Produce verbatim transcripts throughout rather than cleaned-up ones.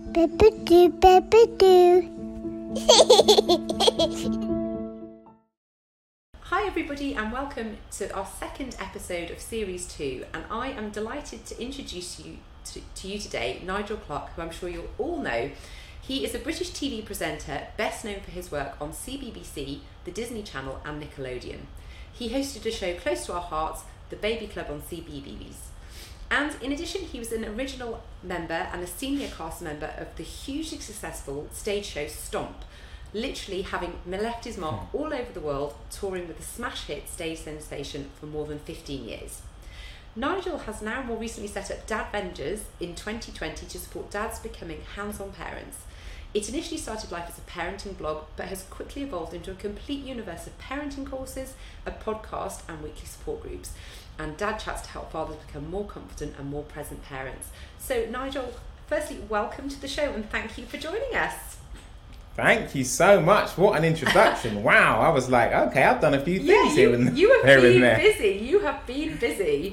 Peppa do, Peppa do. Hi everybody and welcome to our second episode of series two, and I am delighted to introduce you to, to you today Nigel Clarke, who I'm sure you'll all know. He is a British T V presenter best known for his work on C B B C, the Disney Channel and Nickelodeon. He hosted a show close to our hearts, The Baby Club on C B B S. And in addition, he was an original member and a senior cast member of the hugely successful stage show Stomp, literally having left his mark all over the world, touring with the smash hit stage sensation for more than fifteen years. Nigel has now more recently set up Dadvengers in twenty twenty to support dads becoming hands-on parents. It initially started life as a parenting blog, but has quickly evolved into a complete universe of parenting courses, a podcast and weekly support groups, and dad chats to help fathers become more confident and more present parents. So Nigel, firstly, welcome to the show and thank you for joining us. Thank you so much. What an introduction. Wow. I was like, okay, I've done a few Yeah, things you, here and you have there been and there. busy. You have been busy.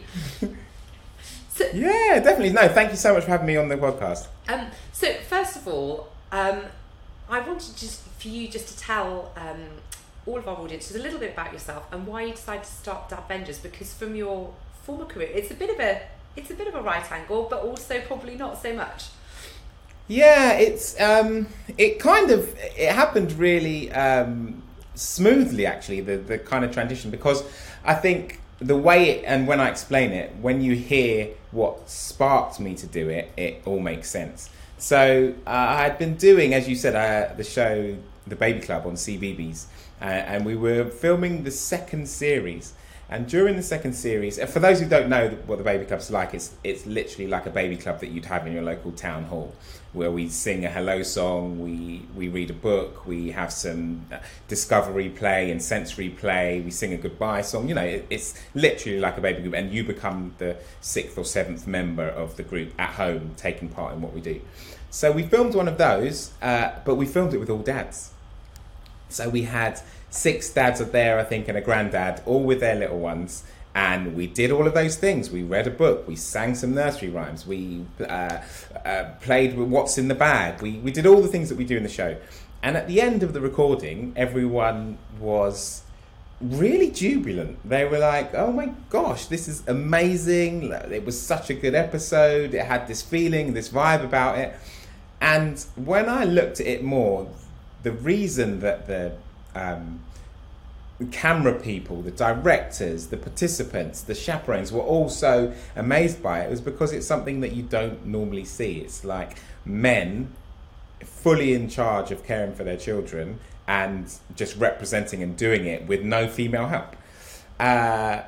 So, Yeah, definitely. No, thank you so much for having me on the podcast. um, so first of all, um, I wanted just for you just to tell um, all of our audiences a little bit about yourself and why you decided to start Dadvengers, because from your former career, it's a bit of a it's a bit of a right angle, but also probably not so much. Yeah, it's um, it kind of it happened really um, smoothly actually, the the kind of transition, because I think the way it, and when I explain it, when you hear what sparked me to do it, it all makes sense. So uh, I had been doing, as you said, uh, the show The Baby Club on C B B S, uh, and we were filming the second series. And during the second series, for those who don't know what the Baby Club's like, it's it's literally like a baby club that you'd have in your local town hall, where we sing a hello song, we we read a book, we have some discovery play and sensory play, we sing a goodbye song. You know, it, it's literally like a baby group, and you become the sixth or seventh member of the group at home, taking part in what we do. So we filmed one of those, uh, but we filmed it with all dads. So we had six dads up there, I think, and a granddad, all with their little ones. And we did all of those things. We read a book. We sang some nursery rhymes. We uh, uh, played with What's in the Bag. We, we did all the things that we do in the show. And at the end of the recording, everyone was really jubilant. They were like, oh my gosh, this is amazing. It was such a good episode. It had this feeling, this vibe about it. And when I looked at it more, the reason that the um, camera people, the directors, the participants, the chaperones were all so amazed by it was because it's something that you don't normally see. It's like men fully in charge of caring for their children and just representing and doing it with no female help. Uh,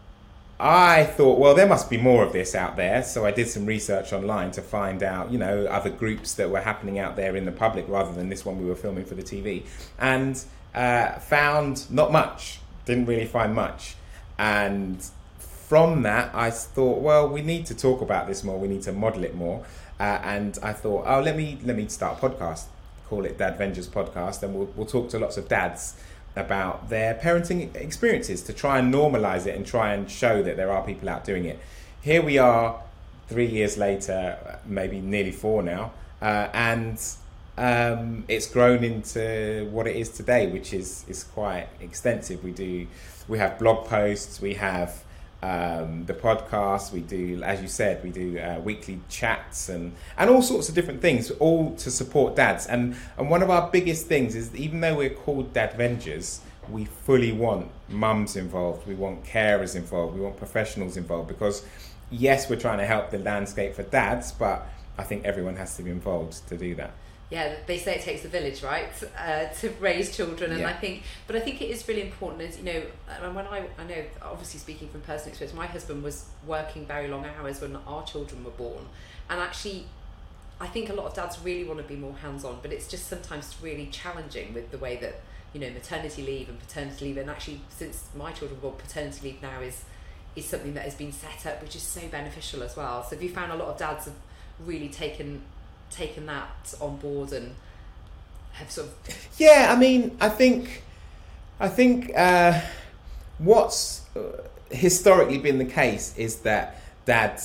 I thought, well, there must be more of this out there. So I did some research online to find out, you know, other groups that were happening out there in the public rather than this one we were filming for the T V. And uh, found not much, didn't really find much. And from that, I thought, well, we need to talk about this more. We need to model it more. Uh, and I thought, oh, let me let me start a podcast, call it Dadvengers Podcast. And we'll, we'll talk to lots of dads about their parenting experiences to try and normalize it and try and show that there are people out doing it. Here we are three years later, maybe nearly four now, uh, and um, it's grown into what it is today, which is is quite extensive. We do we have blog posts, we have um, the podcast, we do, as you said, we do uh, weekly chats and and all sorts of different things, all to support dads. And and one of our biggest things is, even though we're called Dadvengers, we fully want mums involved, we want carers involved, we want professionals involved, because yes, we're trying to help the landscape for dads, but I think everyone has to be involved to do that. Yeah, they say it takes a village, right, uh, to raise children, and Yeah. I think, but I think it is really important, as you know, and when I, I know, obviously speaking from personal experience, my husband was working very long hours when our children were born, and actually, I think a lot of dads really want to be more hands-on, but it's just sometimes really challenging with the way that, you know, maternity leave and paternity leave, and actually, since my children were born, paternity leave now is is something that has been set up, which is so beneficial as well. So have you found a lot of dads have really taken taken that on board and have sort of... Yeah, I mean, I think, I think uh, what's historically been the case is that dads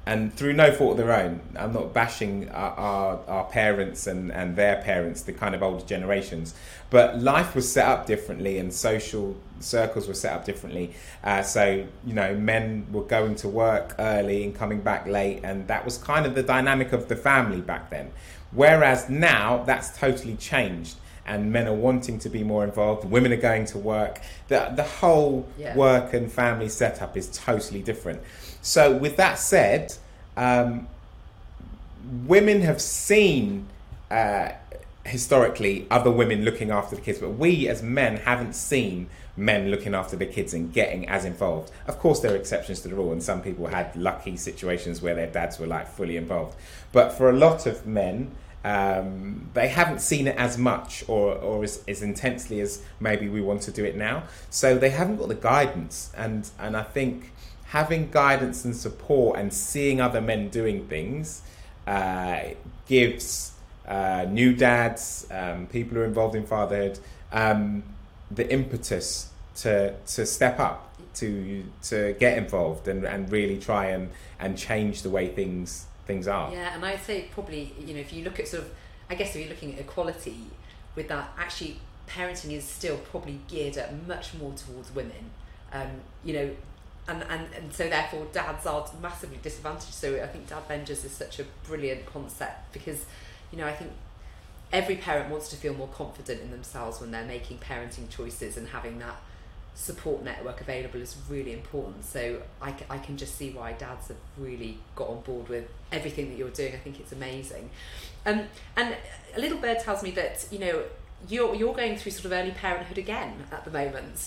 and through no fault of their own, I'm not bashing our, our, our parents and, and their parents, the kind of older generations, but life was set up differently and social circles were set up differently. Uh, so, you know, men were going to work early and coming back late, and that was kind of the dynamic of the family back then. Whereas now, that's totally changed, and men are wanting to be more involved, women are going to work. The, the whole yeah. work and family setup is totally different. So with that said, um, women have seen uh, historically other women looking after the kids, but we as men haven't seen men looking after the kids and getting as involved. Of course, there are exceptions to the rule, and some people had lucky situations where their dads were like fully involved. But for a lot of men, um, they haven't seen it as much or, or as, as intensely as maybe we want to do it now. So they haven't got the guidance, and and I think having guidance and support and seeing other men doing things uh, gives uh, new dads, um, people who are involved in fatherhood, um, the impetus to to step up, to to get involved and, and really try and, and change the way things things are. Yeah, and I'd say probably, you know, if you look at sort of, I guess if you're looking at equality with that, actually parenting is still probably geared at much more towards women, um, you know, And, and and so therefore dads are massively disadvantaged. So I think Dad Vengers is such a brilliant concept because, you know, I think every parent wants to feel more confident in themselves when they're making parenting choices, and having that support network available is really important. So I, I can just see why dads have really got on board with everything that you're doing. I think it's amazing. Um, and a little bird tells me that, you know, you're you're going through sort of early parenthood again at the moment.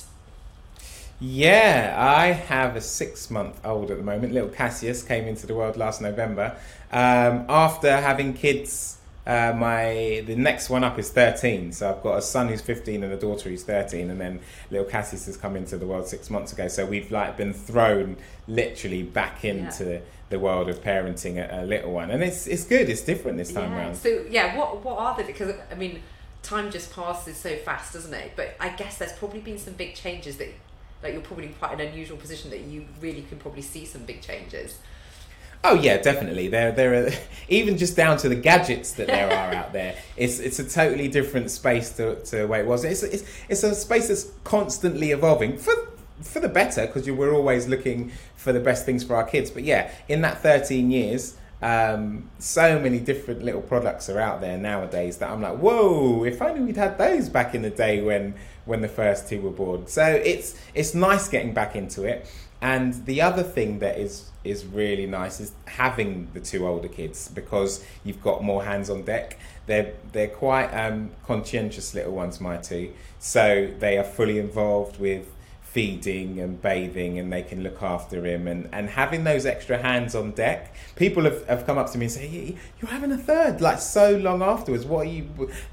Yeah, I have a six-month-old at the moment. Little Cassius came into the world last November. Um, after having kids, uh, my the next one up is thirteen. So I've got a son who's fifteen and a daughter who's thirteen, and then little Cassius has come into the world six months ago. So we've like been thrown literally back into yeah. the world of parenting a, a little one, and it's it's good. It's different this time yeah. around. So yeah, what what are the because I mean, time just passes so fast, doesn't it? But I guess there's probably been some big changes that. Like you're probably in quite an unusual position that you really can probably see some big changes. Oh yeah, definitely. There, there are even just down to the gadgets that there are out there. It's it's a totally different space to to the way it was. It's it's it's a space that's constantly evolving for for the better, because we're always looking for the best things for our kids. But yeah, in that thirteen years, um, so many different little products are out there nowadays that I'm like, whoa! If only we'd had those back in the day when. when the first two were born. So it's it's nice getting back into it. And the other thing that is is really nice is having the two older kids, because you've got more hands on deck. They're they're quite um, conscientious little ones, my two. So they are fully involved with feeding and bathing, and they can look after him, and, and having those extra hands on deck. People have, have come up to me and say, you're having a third, like so long afterwards. What are you...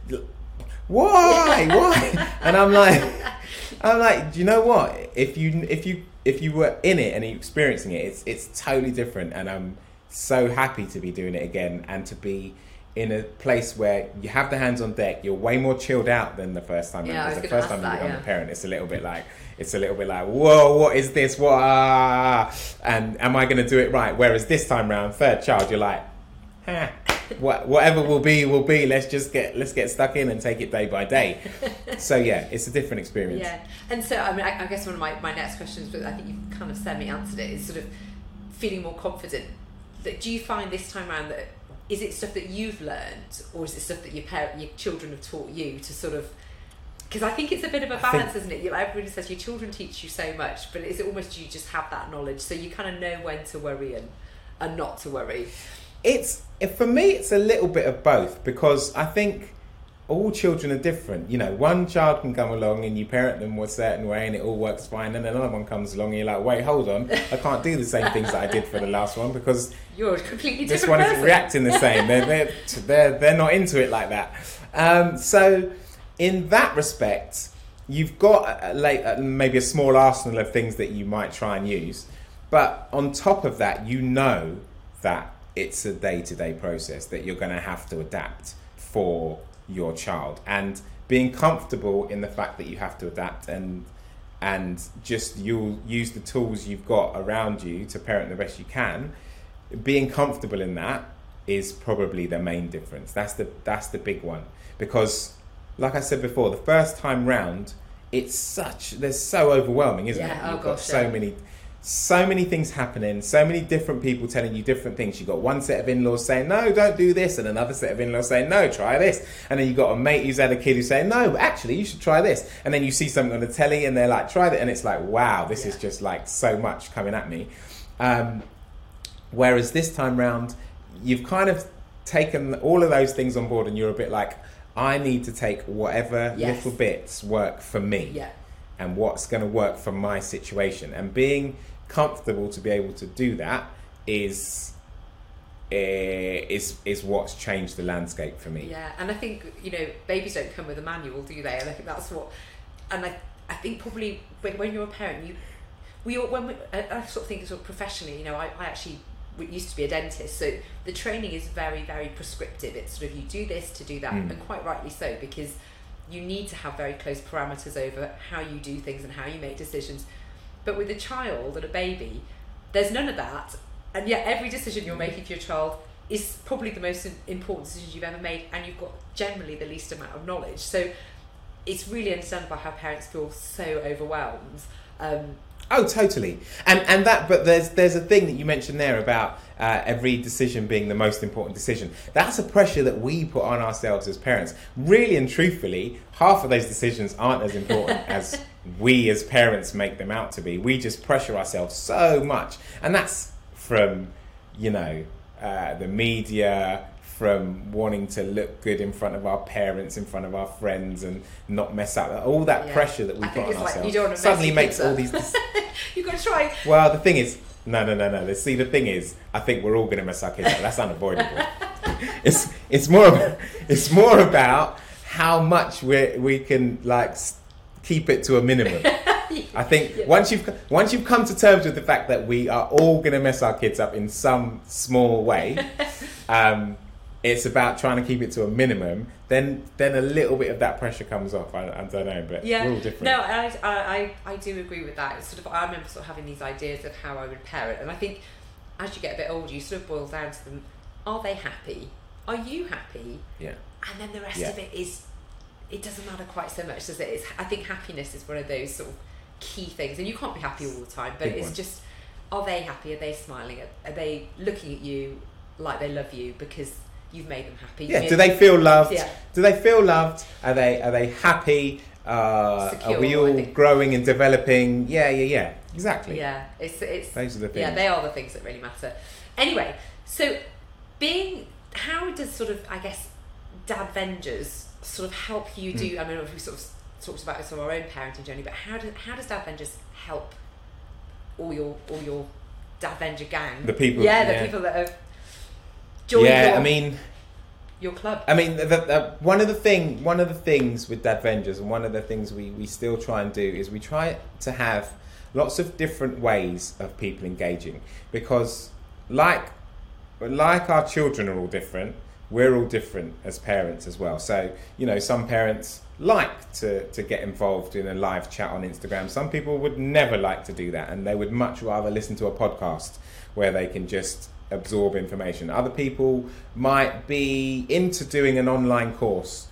Why? Why? And I'm like, I'm like, do you know what? If you if you if you were in it and you're experiencing it, it's it's totally different. And I'm so happy to be doing it again, and to be in a place where you have the hands on deck. You're way more chilled out than the first time. Yeah, because the first time that, you become yeah. a parent, it's a little bit like it's a little bit like, whoa, what is this? What? Ah, and am I going to do it right? Whereas this time round, third child, you're like, huh. What, whatever will be will be. Let's just get let's get stuck in and take it day by day. So yeah, it's a different experience. Yeah, and so I mean, I, I guess one of my, my next questions, but I think you've kind of semi-answered it, is sort of feeling more confident. That do you find this time around that is it stuff that you've learned, or is it stuff that your parent, your children have taught you to sort of? Because I think it's a bit of a balance, isn't it? Everybody says your children teach you so much, but is it almost you just have that knowledge, so you kind of know when to worry and and not to worry? It's for me, it's a little bit of both, because I think all children are different. You know, one child can come along and you parent them a certain way and it all works fine, and another one comes along and you're like, wait, hold on, I can't do the same things that I did for the last one, because you're a completely different this one person. Isn't reacting the same. They're they're they're, they're not into it like that. Um, so in that respect, you've got a, like a, maybe a small arsenal of things that you might try and use, but on top of that, you know that it's a day-to-day process that you're going to have to adapt for your child, and being comfortable in the fact that you have to adapt, and and just you'll use the tools you've got around you to parent the best you can, being comfortable in that is probably the main difference. That's the that's the big one, because like I said before, the first time round, it's such there's so overwhelming, isn't yeah, it? oh You've got gosh, so yeah. many so many things happening, so many different people telling you different things. You've got one set of in-laws saying, no, don't do this, and another set of in-laws saying, no, try this. And then you've got a mate who's had a kid who's saying, no, actually, you should try this. And then you see something on the telly and they're like, try that. And it's like, wow, this yeah. is just like so much coming at me. Um, whereas this time round, you've kind of taken all of those things on board and you're a bit like, I need to take whatever yes. little bits work for me yeah. and what's going to work for my situation. And being comfortable to be able to do that is uh, is is what's changed the landscape for me. Yeah, and I think, you know, babies don't come with a manual, do they? And I think that's what, and I I think probably when, when you're a parent, you we all, when we, I, I sort of think sort of professionally, you know, I, I actually used to be a dentist, so the training is very very prescriptive. It's sort of you do this to do that, Mm. and quite rightly so, because you need to have very close parameters over how you do things and how you make decisions. But with a child and a baby, there's none of that, and yet every decision you're making for your child is probably the most important decision you've ever made, and you've got generally the least amount of knowledge. So it's really understandable how parents feel so overwhelmed. Um, Oh, totally. And and that, but there's there's a thing that you mentioned there about uh, every decision being the most important decision. That's a pressure that we put on ourselves as parents. Really and truthfully, half of those decisions aren't as important as we as parents make them out to be. We just pressure ourselves so much. And that's from, you know, uh, the media, from wanting to look good in front of our parents, in front of our friends, and not mess up. All that yeah. pressure that we I put think on it's like ourselves you don't want to suddenly mess makes your all kids these... up. You've got to try. Well, the thing is, no, no, no, no. See, the thing is, I think we're all going to mess our kids up. That's unavoidable. it's it's more about, it's more about how much we we can like s- keep it to a minimum. I think Yeah. once you've once you've come to terms with the fact that we are all going to mess our kids up in some small way, um, it's about trying to keep it to a minimum. Then then a little bit of that pressure comes off. I, I don't know, but Yeah, we're all different. no, I, I, I do agree with that. It's sort of, I remember sort of having these ideas of how I would parent, and I think as you get a bit older, you sort of boil down to them. Are they happy? Are you happy? Yeah. And then the rest Yeah. of it is, it doesn't matter quite so much, does it? It's, I think happiness is one of those sort of key things, and you can't be happy all the time, but Big it's one. just, are they happy? Are they smiling? Are, are they looking at you like they love you because you've made them happy? Yeah. You Do know, they feel loved? Yeah. Do they feel loved? Are they are they happy? Uh, Secure, are we I all think. growing and developing? Yeah, yeah, yeah. Exactly. Yeah, it's it's Those are the things. yeah, they are the things that really matter. Anyway, so being, how does sort of, I guess, Dadvengers sort of help you do? Mm. I mean, we sort of talked about this on our own parenting journey, but how does how does Dadvengers help all your all your Dadvenger gang? The people- yeah, the yeah. people that have joined Yeah, your, I mean, your club. I mean, the, the, one of the thing, one of the things with Dadvengers, and one of the things we, we still try and do is we try to have lots of different ways of people engaging, because like like our children are all different, we're all different as parents as well. So, you know, some parents like to, to get involved in a live chat on Instagram. Some people would never like to do that, and they would much rather listen to a podcast where they can just absorb information. Other people might be into doing an online course,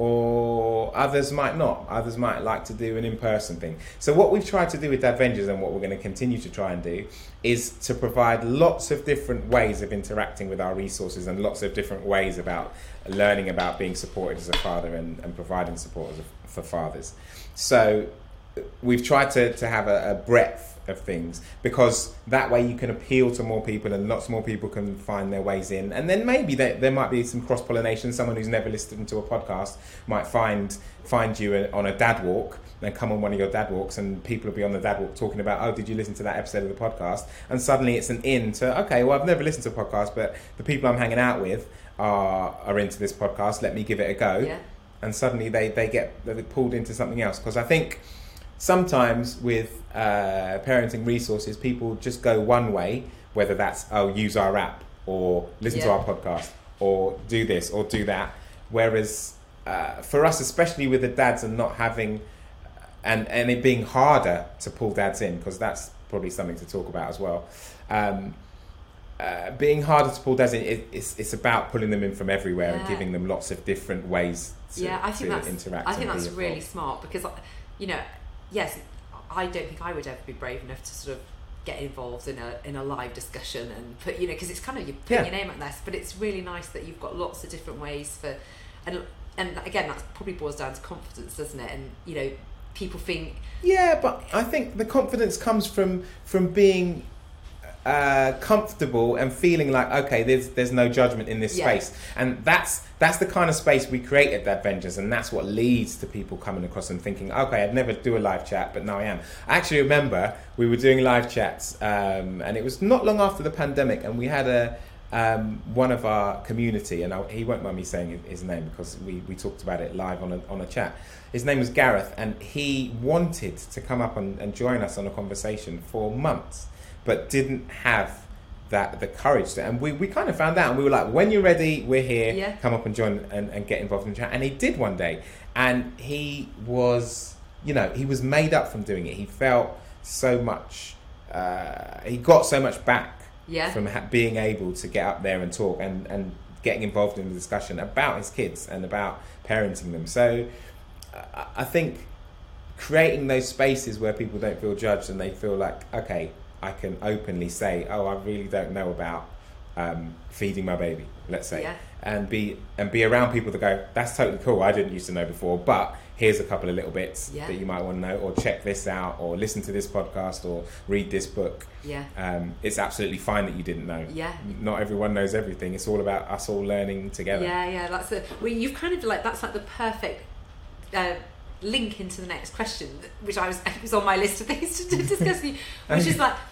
or others might not. Others might like to do an in-person thing. So what we've tried to do with Dadvengers, and what we're going to continue to try and do, is to provide lots of different ways of interacting with our resources, and lots of different ways about learning about being supported as a father, and, and providing support as a, for fathers. So we've tried to, to have a, a breadth of things, because that way you can appeal to more people, and lots more people can find their ways in. And then maybe there, there might be some cross-pollination. Someone who's never listened to a podcast might find find you on a dad walk, and come on one of your dad walks, and people will be on the dad walk talking about, oh, did you listen to that episode of the podcast? And suddenly it's an in to, okay, well, I've never listened to a podcast, but the people I'm hanging out with are are into this podcast, let me give it a go. Yeah. And suddenly they, they get they're pulled into something else. Because I think sometimes with uh, parenting resources, people just go one way, whether that's, oh, use our app, or listen to Yeah. our podcast, or do this or do that. Whereas uh, for us, especially with the dads, and not having, and, and it being harder to pull dads in, because that's probably something to talk about as well. Um, uh, being harder to pull dads in, it, it's it's about pulling them in from everywhere yeah. and giving them lots of different ways to, yeah, I think to that's, interact. I think and that's be really involved. smart because, you know, yes, I don't think I would ever be brave enough to sort of get involved in a in a live discussion and put, you know, because it's kind of you put Yeah. your name at this, but it's really nice that you've got lots of different ways for, and and again that probably boils down to confidence, doesn't it? And you know, people think Yeah, but I think the confidence comes from from being uh, comfortable and feeling like, okay, there's there's no judgment in this Yeah. space, and that's that's the kind of space we create at Dad Ventures, and that's what leads to people coming across and thinking, okay, I'd never do a live chat, but now I am. I actually remember we were doing live chats, um, and it was not long after the pandemic, and we had a um, one of our community, and I, he won't mind me saying his name because we, we talked about it live on a, on a chat. His name was Gareth, and he wanted to come up and, and join us on a conversation for months, but didn't have that the courage to. And we, we kind of found out, and we were like, when you're ready, we're here. Yeah. Come up and join and, and get involved in the chat. And he did one day, and he was, you know, he was made up from doing it. He felt so much. Uh, he got so much back Yeah. from ha- being able to get up there and talk and, and getting involved in the discussion about his kids and about parenting them. So uh, I think creating those spaces where people don't feel judged and they feel like, okay, I can openly say, oh, I really don't know about um, feeding my baby, let's say, Yeah. and be and be around people that go, that's totally cool, I didn't used to know before, but here's a couple of little bits Yeah. that you might want to know, or check this out, or listen to this podcast, or read this book. Yeah. Um, it's absolutely fine that you didn't know. Yeah. Not everyone knows everything. It's all about us all learning together. Yeah, yeah, that's a. Well, you've kind of like that's like the perfect uh, link into the next question, which I was it was on my list of things to, to discuss with you, which is like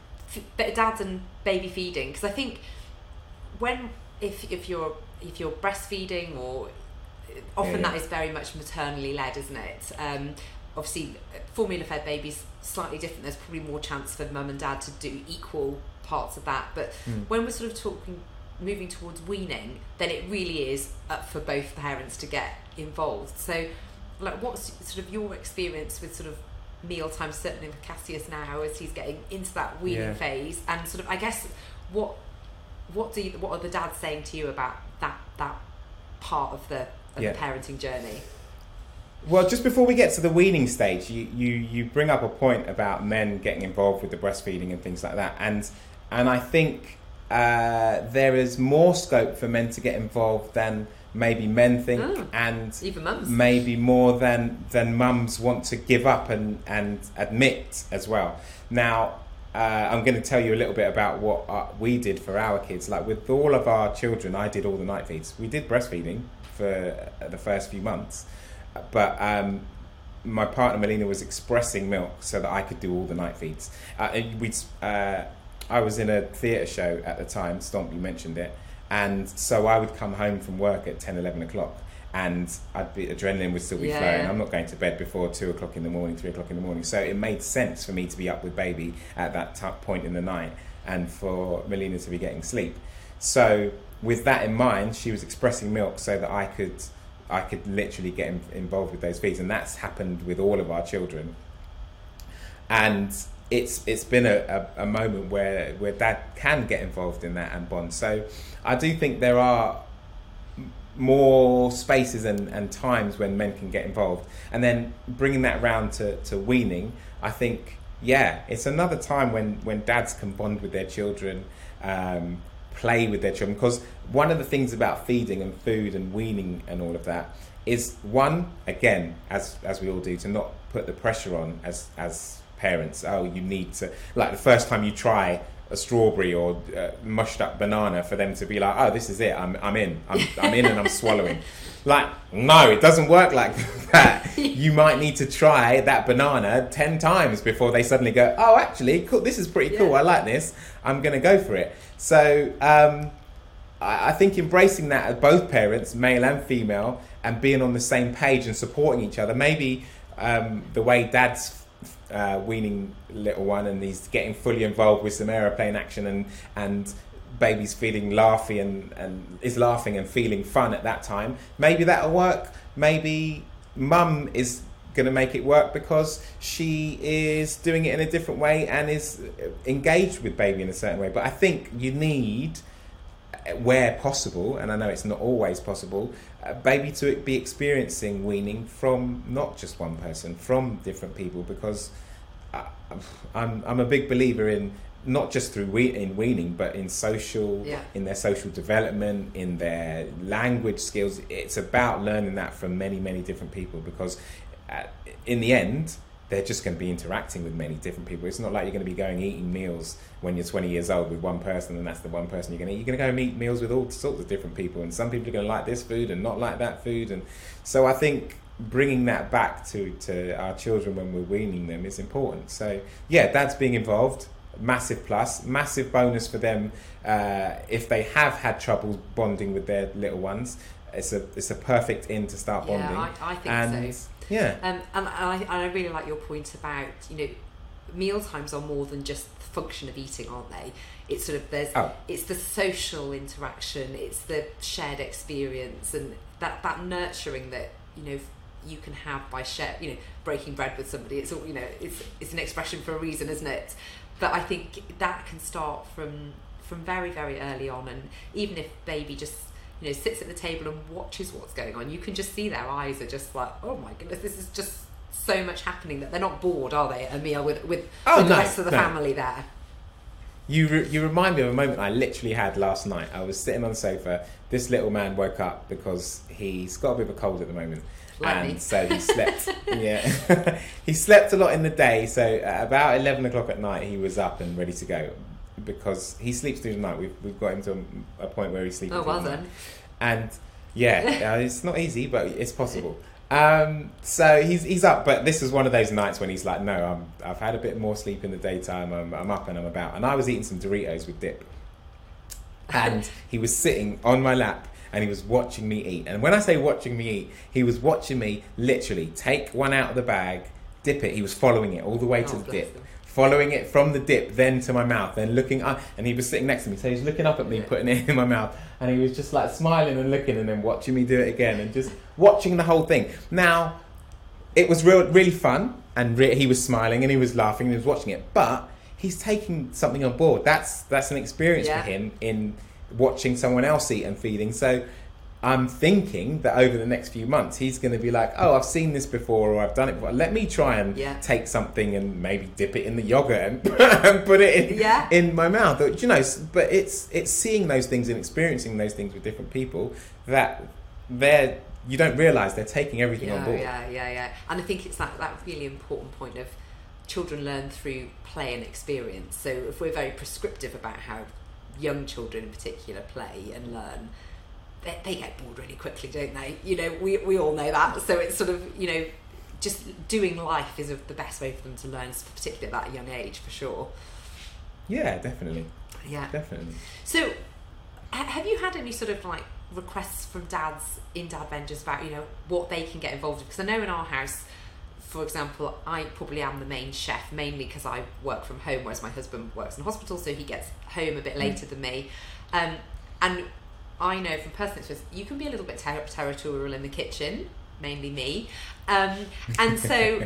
f- dads and baby feeding, because I think when if if you're if you're breastfeeding, or often Yeah, yeah. that is very much maternally led, isn't it? Um, obviously, formula fed babies slightly different. There's probably more chance for mum and dad to do equal parts of that. But Mm. when we're sort of talking, moving towards weaning, then it really is up for both parents to get involved. So, like, what's sort of your experience with sort of meal time, certainly with Cassius now, as he's getting into that weaning Yeah. phase, and sort of, I guess, what what do you, what are the dads saying to you about that that part of the of Yeah. the parenting journey? Well, just before we get to the weaning stage, you, you, you bring up a point about men getting involved with the breastfeeding and things like that. And and I think uh, there is more scope for men to get involved than maybe men think, Oh. and Even mums. maybe more than than mums want to give up and, and admit as well. Now, uh, I'm going to tell you a little bit about what uh, we did for our kids. Like with all of our children, I did all the night feeds. We did breastfeeding for uh, the first few months. But um, my partner Melina was expressing milk so that I could do all the night feeds. Uh, we'd, uh, I was in a theatre show at the time, Stomp, you mentioned it, and so I would come home from work at ten, eleven o'clock, and I'd be, adrenaline would still be Yeah. flowing. I'm not going to bed before two o'clock in the morning, three o'clock in the morning. So it made sense for me to be up with baby at that t- point in the night, and for Melina to be getting sleep. So with that in mind, she was expressing milk so that I could I could literally get in, involved with those feeds, and that's happened with all of our children. And it's it's been a, a, a moment where where dad can get involved in that and bond. So I do think there are more spaces and, and times when men can get involved, and then bringing that round to, to weaning, I think, yeah, it's another time when, when dads can bond with their children, um, play with their children, because one of the things about feeding and food and weaning and all of that is, one, again, as as we all do, to not put the pressure on as as parents. Oh, you need to, like the first time you try a strawberry or uh, mushed up banana, for them to be like, oh, this is it, I'm I'm in, I'm I'm in and I'm swallowing. Like, no, it doesn't work like that. You might need to try that banana ten times before they suddenly go, oh, actually, cool, this is pretty cool, Yeah. I like this, I'm going to go for it. So um, I, I think embracing that as both parents, male and female, and being on the same page and supporting each other, maybe um, the way dad's uh, weaning little one and he's getting fully involved with some aeroplane action, and and baby's feeling laughy and, and is laughing and feeling fun at that time, maybe that'll work. Maybe mum is going to make it work because she is doing it in a different way and is engaged with baby in a certain way. But I think you need, where possible, and I know it's not always possible, uh, baby to be experiencing weaning from not just one person, from different people, because I, I'm I'm a big believer in not just through we- in weaning, but in social, yeah. in their social development, in their language skills. It's about learning that from many, many different people, because uh, in the end, they're just going to be interacting with many different people. It's not like you're going to be going eating meals when you're twenty years old with one person and that's the one person you're going to eat. You're going to go and eat meals with all sorts of different people, and some people are going to like this food and not like that food. And so I think bringing that back to, to our children when we're weaning them is important. So yeah, dad's being involved. Massive plus, massive bonus for them uh, if they have had trouble bonding with their little ones. It's a it's a perfect in to start bonding. Yeah, I, I think and, so. Yeah, um, and I, and I really like your point about, you know, meal times are more than just the function of eating, aren't they? It's sort of there's oh. it's the social interaction, it's the shared experience, and that that nurturing that, you know, you can have by share, you know, breaking bread with somebody. It's all, you know, it's it's an expression for a reason, isn't it? But I think that can start from from very, very early on, and even if baby just, you know, sits at the table and watches what's going on, you can just see their eyes are just like, oh my goodness, this is just so much happening, that they're not bored, are they, at a meal with with, oh, with no, the rest of the no. family there. You re- you remind me of a moment I literally had last night. I was sitting on the sofa. This little man woke up because he's got a bit of a cold at the moment. Like and me. so he slept. yeah, he slept a lot in the day. So at about eleven o'clock at night, he was up and ready to go, because he sleeps through the night. We've we've got him to a, a point where he's sleeping. Oh, well through the done. night. And yeah, uh, it's not easy, but it's possible. Um, so he's he's up, but this was one of those nights when he's like, no, I'm I've had a bit more sleep in the daytime. I'm I'm up and I'm about. And I was eating some Doritos with dip, and he was sitting on my lap. And he was watching me eat. And when I say watching me eat, he was watching me literally take one out of the bag, dip it. He was following it all the way to Oh, the bless dip. him. Following it from the dip, then to my mouth, then looking up. And he was sitting next to me. So he was looking up at me, Yeah. putting it in my mouth. And he was just like smiling and looking and then watching me do it again. And just watching the whole thing. Now, it was real, really fun. And re- he was smiling and he was laughing and he was watching it. But he's taking something on board. That's, that's an experience Yeah. for him in watching someone else eat and feeding. So I'm thinking that over the next few months he's going to be like, oh, I've seen this before, or I've done it before. Let me try and Yeah. take something and maybe dip it in the yogurt and, and put it in, Yeah. in my mouth. Or, you know, s- but it's it's seeing those things and experiencing those things with different people that they're you don't realise they're taking everything Yeah, on board. yeah, yeah, yeah. And I think it's that, that really important point of children learn through play and experience. So if we're very prescriptive about how young children in particular play and learn, they, they get bored really quickly, don't they? You know, we we all know that. So it's sort of, you know, just doing life is the best way for them to learn, particularly at that young age, for sure. Yeah, definitely, Yeah. definitely. So, ha- have you had any sort of like requests from dads in Dad Vengers about, you know, what they can get involved in? Because I know in our house, for example, I probably am the main chef, mainly because I work from home, whereas my husband works in hospital, so he gets home a bit later mm. than me. Um, and I know from personal experience, you can be a little bit ter- territorial in the kitchen, mainly me. Um, and so,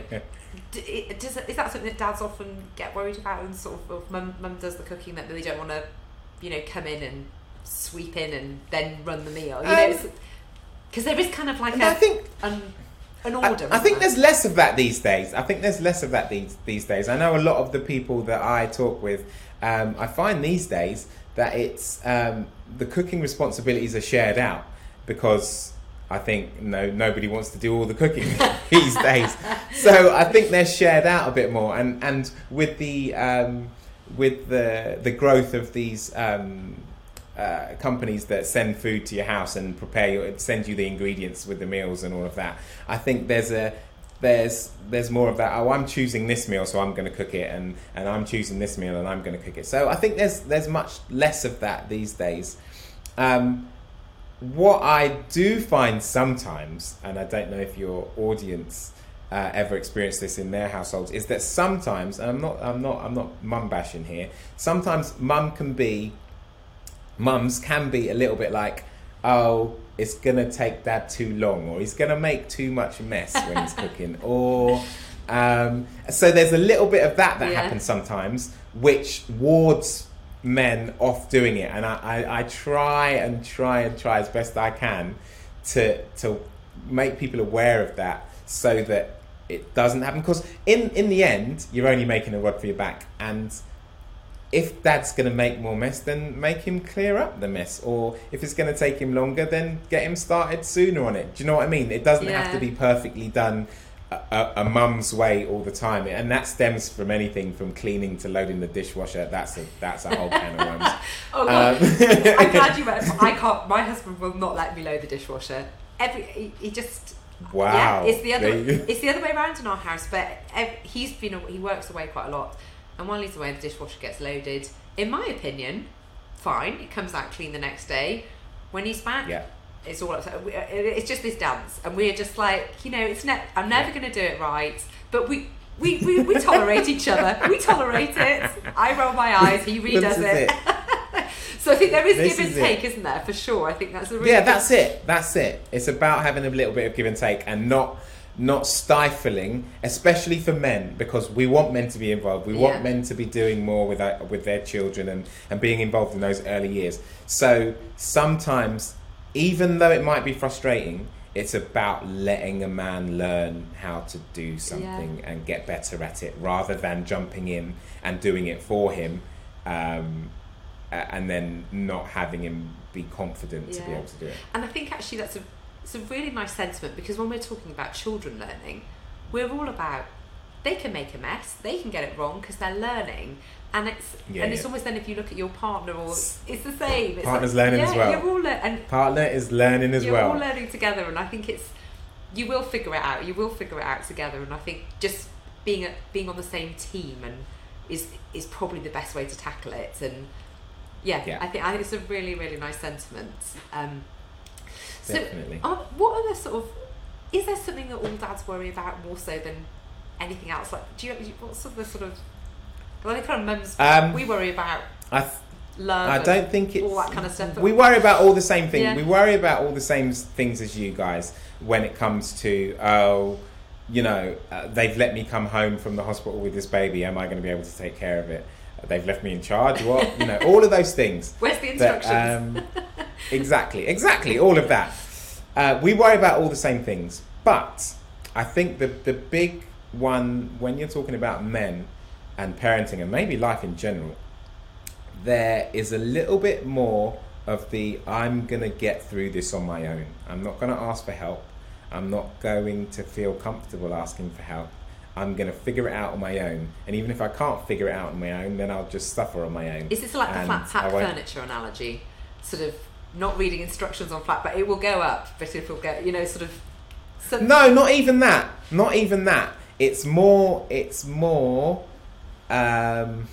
d- does, is that something that dads often get worried about? And sort of, if mum, mum does the cooking, that they don't want to, you know, come in and sweep in and then run the meal? You um, know, because there is kind of like a, I think, an, an order. I, I think there? there's less of that these days. I think there's less of that these these days. I know a lot of the people that I talk with. Um, I find these days that it's um, the cooking responsibilities are shared out, because I think no nobody wants to do all the cooking these days. So I think they're shared out a bit more, and and with the um, with the the growth of these um, uh, companies that send food to your house and prepare you, send you the ingredients with the meals and all of that, I think there's a there's there's more of that. Oh, I'm choosing this meal, so I'm going to cook it, and, and I'm choosing this meal, and I'm going to cook it. So I think there's there's much less of that these days. Um, what I do find sometimes, and I don't know if your audience uh, ever experienced this in their households, is that sometimes, and I'm not I'm not I'm not mum bashing here. Sometimes mum can be mums can be a little bit like, oh, it's gonna take dad too long, or he's gonna make too much mess when he's cooking, or um, so there's a little bit of that that Yeah. happens sometimes, which wards men off doing it, and I, I, I try and try and try as best I can to to make people aware of that, so that it doesn't happen. Because in in the end, you're only making a rod for your back, and if dad's going to make more mess, then make him clear up the mess. Or if it's going to take him longer, then get him started sooner on it. Do you know what I mean? It doesn't Yeah. have to be perfectly done a, a, a mum's way all the time. And that stems from anything from cleaning to loading the dishwasher. That's a that's a whole can of worms. Oh God! Um, I'm glad you went. I can't. My husband will not let me load the dishwasher. Every he, he just. Wow. Yeah, it's the other. There you go. It's the other way around in our house. But ev- he's been. aw- He works away quite a lot, and while he's away, the dishwasher gets loaded. In my opinion, fine. It comes out clean the next day. When he's back, Yeah. it's all upset. We- It's just this dance, and we're just like, you know, it's ne- I'm never Yeah. going to do it right, but we. We, we, we tolerate each other. We tolerate it. I roll my eyes. He redoes This is it. it. So I think there is This give and is it. take, isn't there? For sure. I think that's a really Yeah, good- that's it. That's it. It's about having a little bit of give and take, and not not stifling, especially for men, because we want men to be involved. We Yeah. want men to be doing more with our, with their children and, and being involved in those early years. So sometimes, even though it might be frustrating, it's about letting a man learn how to do something and get better at it, rather than jumping in and doing it for him. Um, a- and then not having him be confident to be Yeah. able to do it. And I think actually that's a it's a really nice sentiment, because when we're talking about children learning, we're all about they can make a mess, they can get it wrong because they're learning, and it's Yeah, and it's yeah. almost then if you look at your partner, or it's the same. It's Partner's like, learning yeah, as well. You're all le- and Partner is learning as you're well. all learning together, and I think it's you will figure it out. You will figure it out together, and I think just being a, being on the same team and is is probably the best way to tackle it. And yeah, Yeah. I think I think it's a really really nice sentiment. Um, so, Definitely. are, what are the sort of is there something that all dads worry about more so than anything else? Like, do you what's sort of the sort of well, I think kind of mums Um, we worry about I th- love. I and don't think it's all that kind of stuff. but- We worry about all the same things. Yeah. We worry about all the same s- things as you guys when it comes to, oh, you know, uh, they've let me come home from the hospital with this baby. Am I going to be able to take care of it? Uh, they've left me in charge. What? You know, all of those things. Where's the that, instructions? um, exactly, exactly, all of that. Uh, we worry about all the same things. But I think the, the big one, when you're talking about men and parenting and maybe life in general, there is a little bit more of the I'm going to get through this on my own. I'm not going to ask for help. I'm not going to feel comfortable asking for help. I'm going to figure it out on my own. And even if I can't figure it out on my own, then I'll just suffer on my own. Is this like the And flat pack I won't- furniture analogy? Sort of not reading instructions on flat, but it will go up, but it will go, you know, sort of. Some, No, not even that. Not even that. It's more. It's more. Um,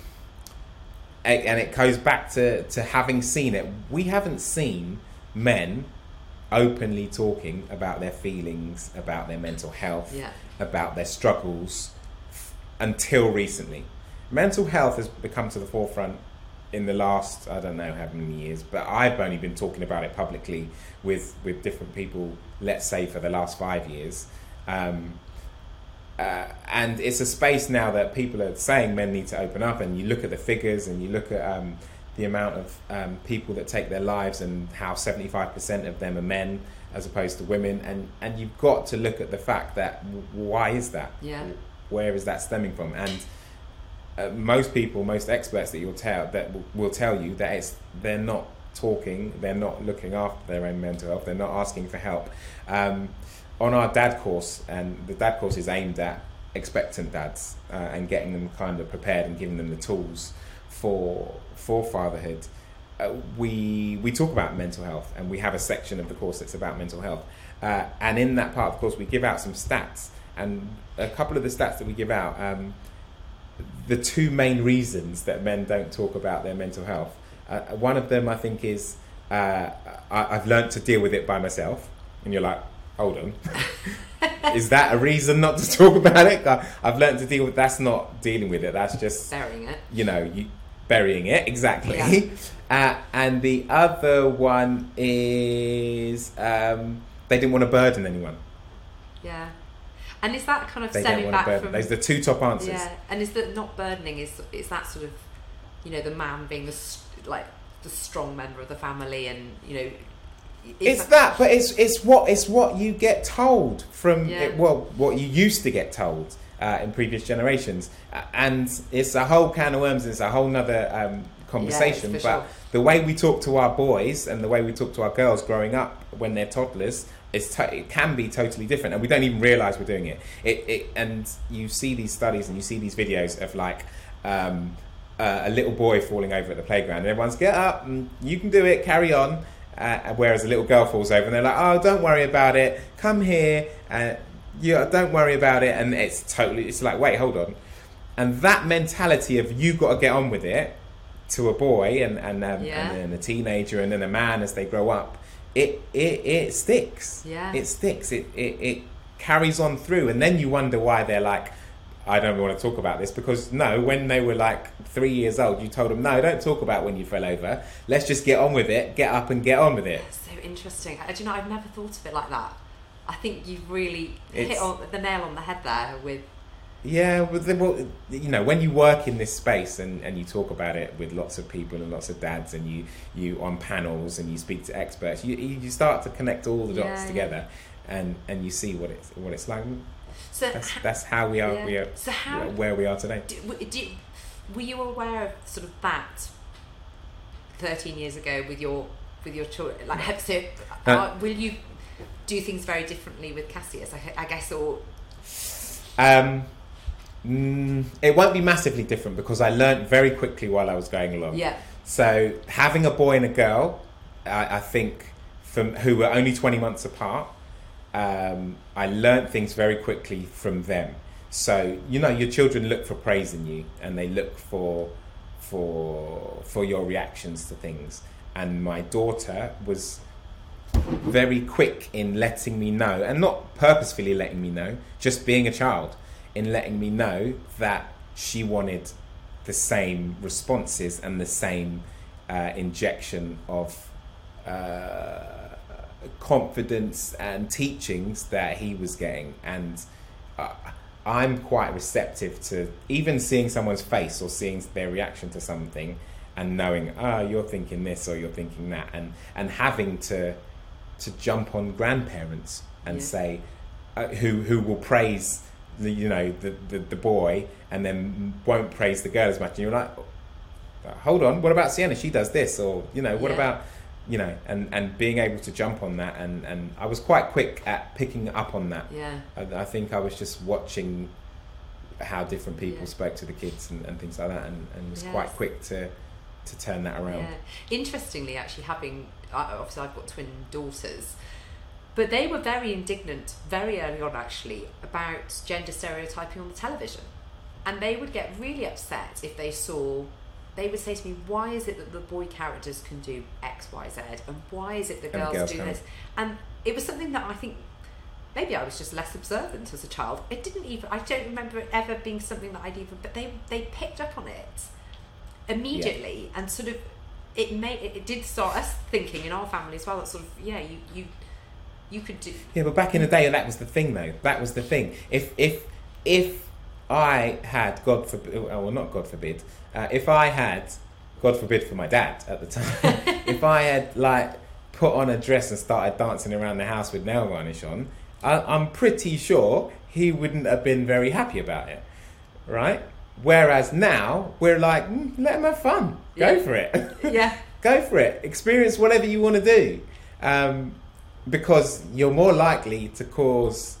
a- and it goes back to, to having seen it. We haven't seen men openly talking about their feelings, about their mental health, Yeah. about their struggles f- until recently. Mental health has become to the forefront in the last, I don't know how many years, but I've only been talking about it publicly with, with different people, let's say for the last five years. Um, uh, and it's a space now that people are saying men need to open up, and you look at the figures and you look at um, the amount of um, people that take their lives and how seventy-five percent of them are men as opposed to women, and, and you've got to look at the fact that w- why is that? Yeah. Where is that stemming from? And uh, most people, most experts that you'll tell that w- will tell you that it's they're not talking, they're not looking after their own mental health, they're not asking for help. Um, on our dad course, and the dad course is aimed at expectant dads uh, and getting them kind of prepared and giving them the tools for for fatherhood. Uh, we we talk about mental health, and we have a section of the course that's about mental health. Uh, and in that part of the course, we give out some stats, and a couple of the stats that we give out, um, the two main reasons that men don't talk about their mental health. Uh, one of them, I think, is uh, I, I've learned to deal with it by myself. And you're like, hold on, is that a reason not to talk about it? I, I've learned to deal with. That's not dealing with it. That's just Burying it. you know you burying it exactly. Yeah. Uh, and the other one is um, they didn't want to burden anyone. Yeah. And is that kind of They stemming don't want to back burden. from... Those are the two top answers. Yeah, and is that not burdening, is is that sort of, you know, the man being the, s- like, the strong member of the family and, you know... It's that, that, but it's it's what it's what you get told from Yeah. it, well, what you used to get told uh, in previous generations, uh, and it's a whole can of worms. And it's a whole nother um, conversation. Yeah, for but sure. the way we talk to our boys and the way we talk to our girls growing up when they're toddlers, it's to- it can be totally different, and we don't even realise we're doing it. It, it and you see these studies and you see these videos of like. Um, uh, a little boy falling over at the playground, and everyone's get up, and you can do it, carry on. Uh, whereas a little girl falls over, and they're like, "Oh, don't worry about it. Come here, uh, yeah, don't worry about it." And it's totally, it's like, wait, hold on. And that mentality of you got to get on with it to a boy, and and, um, Yeah. and then a teenager, and then a man as they grow up, it it it sticks. Yeah. It sticks. It it it carries on through, and then you wonder why they're like, I don't want to talk about this, because no, when they were like three years old, you told them, no, don't talk about when you fell over. Let's just get on with it, get up and get on with it. That's so interesting. Uh, Do you know, I've never thought of it like that. I think you've really It's- hit on the nail on the head there with... Yeah, but the, well, you know, when you work in this space and, and you talk about it with lots of people and lots of dads, and you, you on panels and you speak to experts, you you start to connect all the dots Yeah, together, and, and you see what it's what it's like. So, That's ha- that's how we are. yeah. We are So how- where we are today. do, w- do, were you aware of sort of that thirteen years ago with your with your children? Like, have- so Uh, uh, will you do things very differently with Cassius? I, I guess, or Um, mm, it won't be massively different, because I learnt very quickly while I was going along. yeah, So having a boy and a girl, I, I think, from who were only twenty months apart, um, I learnt things very quickly from them. So, you know, your children look for praise in you, and they look for for for your reactions to things. And my daughter was very quick in letting me know, and not purposefully letting me know, just being a child, in letting me know that she wanted the same responses and the same uh, injection of uh, confidence and teachings that he was getting. And uh, I'm quite receptive to even seeing someone's face or seeing their reaction to something, and knowing, ah, oh, you're thinking this or you're thinking that, and and having to to jump on grandparents and Yeah. say, uh, who who will praise the you know the, the the boy, and then won't praise the girl as much, and you're like, hold on, what about Sienna? She does this, or you know, what Yeah. about, you know, and and being able to jump on that, and and I was quite quick at picking up on that. yeah. I, I think I was just watching how different people Yeah. spoke to the kids and, and things like that, and, and was Yes. quite quick to to turn that around. Yeah. Interestingly, actually, having uh, obviously I've got twin daughters, but they were very indignant very early on, actually, about gender stereotyping on the television, and they would get really upset if they saw. They would say to me, "Why is it that the boy characters can do X, Y, Z, and why is it the And the girls, girls do can't?" this?" And it was something that I think maybe I was just less observant as a child. It didn't even. I don't remember it ever being something that I'd even. But they they picked up on it immediately, and sort of it made it, it did start us thinking in our family as well, that sort of, yeah, you you you could do. Yeah, but back in the day, that was the thing, though. That was the thing. If if if I had, God forbid, well, not God forbid, uh, if I had, God forbid for my dad at the time, if I had like put on a dress and started dancing around the house with nail varnish on, I, I'm pretty sure he wouldn't have been very happy about it, right? Whereas now we're like, mm, let him have fun, go Yeah. for it. Yeah. Go for it. Experience whatever you want to do, um, because you're more likely to cause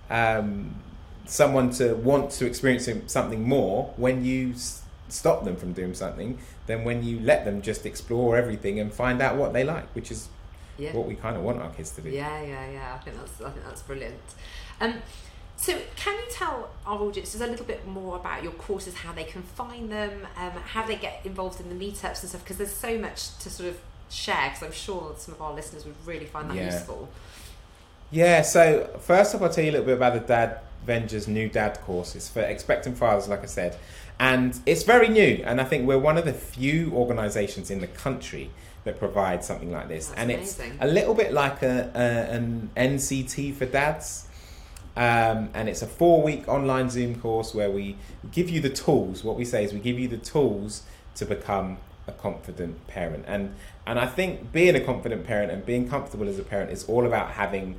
um, someone to want to experience something more when you s- stop them from doing something than when you let them just explore everything and find out what they like, which is Yeah. what we kind of want our kids to do. Yeah, yeah, yeah. I think that's I think that's brilliant. Um, so can you tell our audiences a little bit more about your courses, how they can find them, um, how they get involved in the meetups and stuff? Because there's so much to sort of share. Because I'm sure some of our listeners would really find that Yeah. useful. Yeah, so first off, I'll tell you a little bit about the Dad Venger's New Dad course. It's for expectant fathers, like I said, and it's very new. And I think we're one of the few organisations in the country that provide something like this. That's and amazing. It's a little bit like a, a an N C T for dads. Um, and it's a four-week online Zoom course where we give you the tools. What we say is we give you the tools to become a confident parent. And and I think being a confident parent and being comfortable as a parent is all about having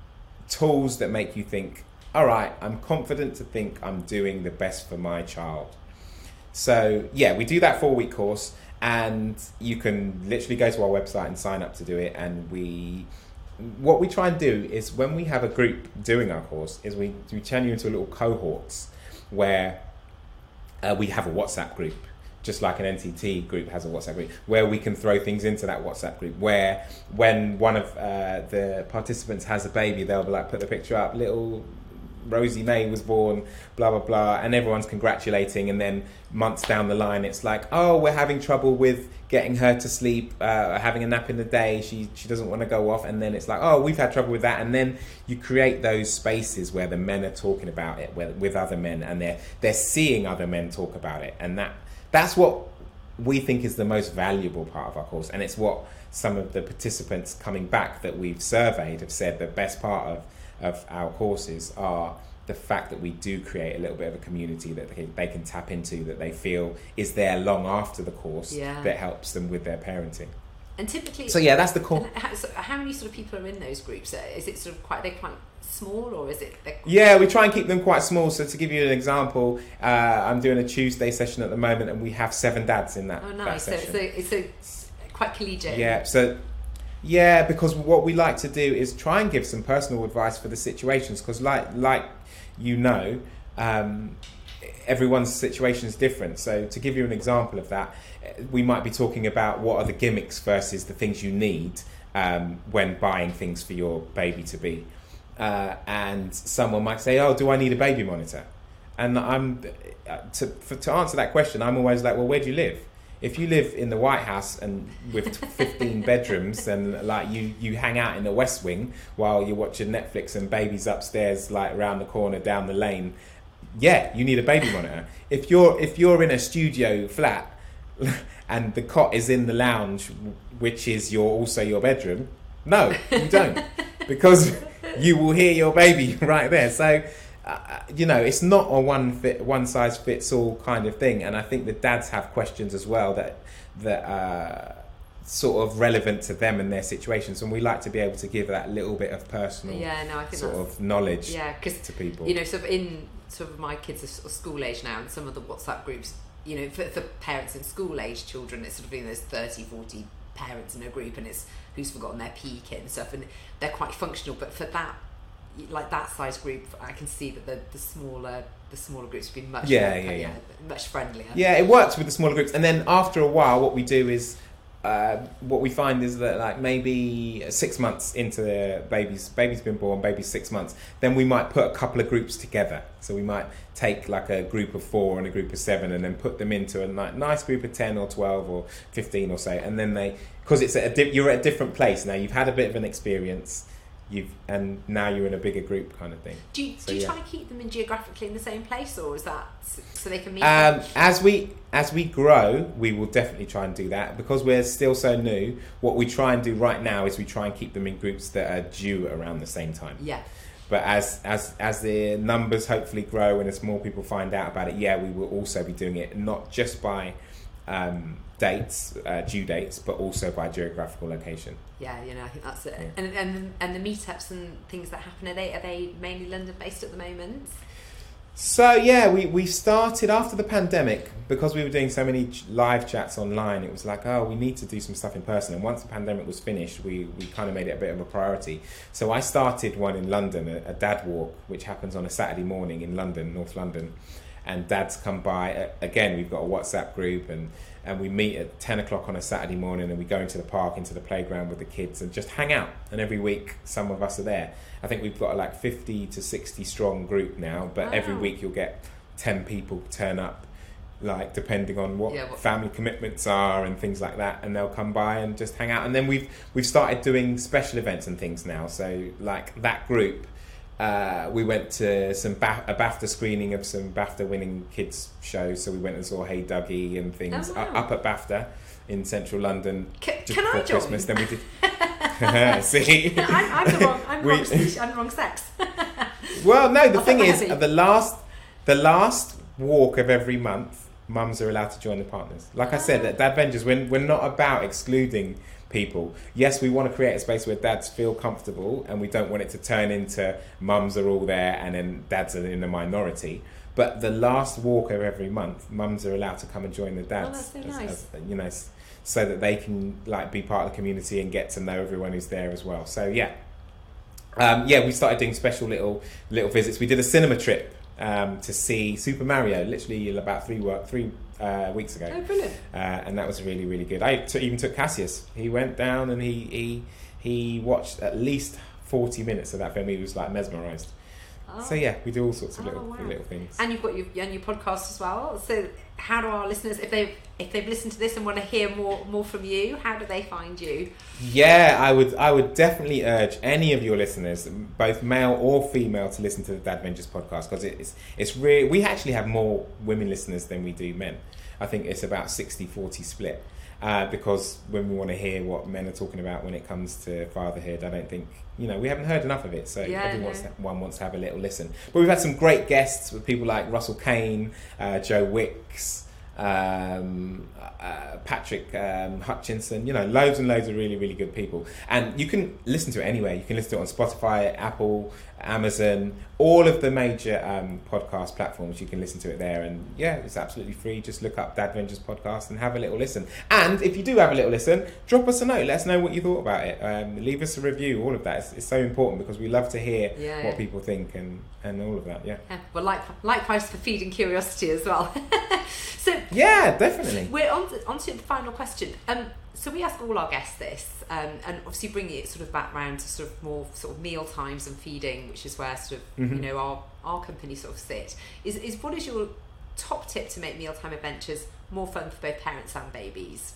tools that make you think, all right, I'm confident to think I'm doing the best for my child. So yeah, we do that four-week course, and you can literally go to our website and sign up to do it. And we... what we try and do is when we have a group doing our course is we, we turn you into little cohorts where uh, we have a WhatsApp group, just like an N C T group has a WhatsApp group, where we can throw things into that WhatsApp group, where when one of uh, the participants has a baby, they'll be like, put the picture up, little Rosie May was born, blah, blah, blah, and everyone's congratulating. And then months down the line, it's like, oh, we're having trouble with getting her to sleep, uh, having a nap in the day. She she doesn't want to go off. And then it's like, oh, we've had trouble with that. And then you create those spaces where the men are talking about it with, with other men, and they're they're seeing other men talk about it. And that that's what we think is the most valuable part of our course. And it's what some of the participants coming back that we've surveyed have said the best part of of our courses are the fact that we do create a little bit of a community that they, they can tap into, that they feel is there long after the course, yeah. that helps them with their parenting. And typically, so yeah, that's the core. How, so how many sort of people are in those groups? Is it sort of quite, they're quite small, or is it? Yeah, we try and keep them quite small. So to give you an example, uh, I'm doing a Tuesday session at the moment, and we have seven dads in that. Oh, nice! That so session. it's, a, it's a quite collegiate. Yeah. So. Yeah, because what we like to do is try and give some personal advice for the situations, because like like you know, um, everyone's situation is different. So to give you an example of that, we might be talking about what are the gimmicks versus the things you need um, when buying things for your baby to be. Uh, and someone might say, oh, do I need a baby monitor? And I'm to, for, to answer that question, I'm always like, well, where do you live? If you live in the White House and with fifteen bedrooms, and like you, you hang out in the West Wing while you're watching Netflix and baby's upstairs, like around the corner down the lane, yeah, you need a baby monitor. If you're if you're in a studio flat and the cot is in the lounge, which is your also your bedroom, no, you don't, because you will hear your baby right there. So. Uh, you know, it's not a one fit, one size fits all kind of thing, and I think the dads have questions as well that that are sort of relevant to them and their situations, and we like to be able to give that little bit of personal, yeah, no, I think sort that's, of knowledge, yeah, to people. You know, sort of in sort of my kids are sort of school age now, and some of the WhatsApp groups, you know, for, for parents and school age children, it's sort of, you know, there's thirty, forty parents in a group, and it's who's forgotten their P kit and stuff, and they're quite functional. But for that, like that size group, I can see that the, the smaller the smaller groups would be much yeah, more, yeah, yeah. much friendlier. Yeah, it works with the smaller groups, and then after a while, what we do is uh, what we find is that like maybe six months into the baby's baby's been born, baby's six months, then we might put a couple of groups together. So we might take like a group of four and a group of seven, and then put them into a nice group of ten or twelve or fifteen or so, and then they because it's at a di- you're at a different place now. You've had a bit of an experience. You've and now you're in a bigger group kind of thing. Do you, so, do you yeah. try and keep them in geographically in the same place, or is that so they can meet? Um, as we as we grow, we will definitely try and do that, because we're still so new. What we try and do right now is we try and keep them in groups that are due around the same time. Yeah. But as as as the numbers hopefully grow and as more people find out about it, yeah, we will also be doing it not just by um, dates, uh, due dates, but also by geographical location. Yeah, you know, I think that's it. Yeah. And and and the meetups and things that happen, are they are they mainly London based at the moment? So yeah, we, we started after the pandemic, because we were doing so many ch- live chats online. It was like, oh, we need to do some stuff in person. And once the pandemic was finished, we, we kind of made it a bit of a priority. So I started one in London, a, a dad walk, which happens on a Saturday morning in London, North London. And dads come by. Again, we've got a WhatsApp group, and, and we meet at ten o'clock on a Saturday morning, and we go into the park, into the playground with the kids, and just hang out. And every week, some of us are there. I think we've got a like fifty to sixty strong group now, but wow. every week you'll get ten people turn up, like depending on what, yeah, what family commitments are and things like that, and they'll come by and just hang out. And then we've we've started doing special events and things now. So like that group, uh, we went to some ba- a BAFTA screening of some BAFTA-winning kids shows. So we went and saw Hey Dougie and things Oh, wow. up, up at BAFTA in central London C- just can I before join? Christmas. Then we did. See, I'm, I'm the wrong. I'm, We- wrong, species, I'm the wrong sex. well, no. The I'll thing take my is, heavy. the last the last walk of every month, mums are allowed to join the partners. Like I said, at Dad Vengers, we're, we're not about excluding people. Yes, we want to create a space where dads feel comfortable, and we don't want it to turn into mums are all there and then dads are in the minority. But the last walk of every month, mums are allowed to come and join the dads. Oh, that's so as- nice. as, you know, s- so that they can like be part of the community and get to know everyone who's there as well. So yeah, um, yeah, we started doing special little little visits. We did a cinema trip um, to see Super Mario, literally about three work three uh, weeks ago. Oh, brilliant. Uh, and that was really, really good. I t- even took Cassius. He went down and he, he he watched at least forty minutes of that film. He was like mesmerised. Oh. So yeah, we do all sorts of Oh, little wow. little things. And you've got your and your podcast as well. So how do our listeners, if they've if they've listened to this and want to hear more more from you, how do they find you? Yeah, I would I would definitely urge any of your listeners, both male or female, to listen to the Dad Vengers podcast, because it's it's really, we actually have more women listeners than we do men. I think it's about sixty forty split. Uh, because when we want to hear what men are talking about when it comes to fatherhood, I don't think, you know, we haven't heard enough of it. So Yeah, everyone no. wants to, one wants to have a little listen. But we've had some great guests with people like Russell Kane, uh, Joe Wicks, um, uh, Patrick um, Hutchinson, you know, loads and loads of really, really good people. And you can listen to it anywhere. You can listen to it on Spotify, Apple, Amazon, all of the major um, podcast platforms. You can listen to it there. And yeah, it's absolutely free. Just look up Dad Vengers podcast and have a little listen. And if you do have a little listen, drop us a note. Let us know what you thought about it. Um, leave us a review. All of that. It's, it's so important because we love to hear Yeah, what yeah. people think and, and all of that. Yeah. Yeah, well, like, likewise for feeding curiosity as well. So Yeah, definitely. we're on to, on to the final question. Um, so we ask all our guests this, um, and obviously bringing it sort of back round to sort of more sort of meal times and feeding, which is where sort of Mhm. you know our our company sort of sit. Is is what is your top tip to make mealtime adventures more fun for both parents and babies?